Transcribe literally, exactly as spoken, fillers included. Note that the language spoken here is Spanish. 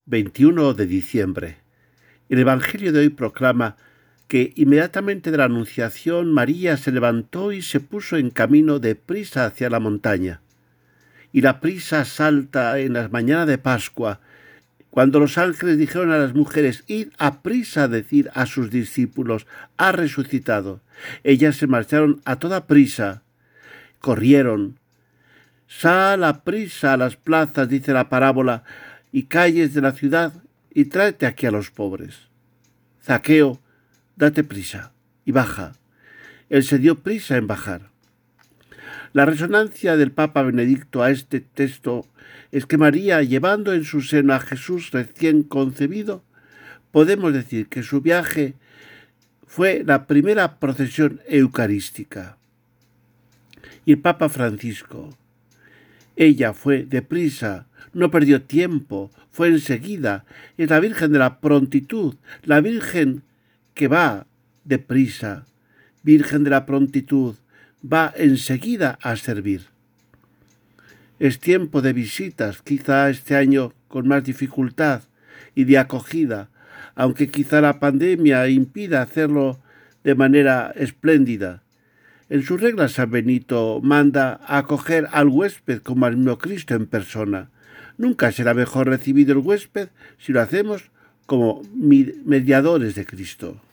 veintiuno de diciembre. El Evangelio de hoy proclama que inmediatamente de la Anunciación María se levantó y se puso en camino de prisa hacia la montaña. Y la prisa salta en las mañanas de Pascua, cuando los ángeles dijeron a las mujeres: id a prisa a decir a sus discípulos, ha resucitado. Ellas se marcharon a toda prisa, corrieron. Sal a prisa a las plazas, dice la parábola, y calles de la ciudad, y tráete aquí a los pobres. Zaqueo, date prisa y baja. Él se dio prisa en bajar. La resonancia del Papa Benedicto a este texto es que María, llevando en su seno a Jesús recién concebido, podemos decir que su viaje fue la primera procesión eucarística. Y el Papa Francisco, ella fue deprisa, no perdió tiempo, fue enseguida. Es la Virgen de la prontitud, la Virgen que va deprisa, Virgen de la prontitud, va enseguida a servir. Es tiempo de visitas, quizá este año con más dificultad, y de acogida, aunque quizá la pandemia impida hacerlo de manera espléndida. En sus reglas San Benito manda a acoger al huésped como al mismo Cristo en persona. Nunca será mejor recibido el huésped si lo hacemos como mediadores de Cristo.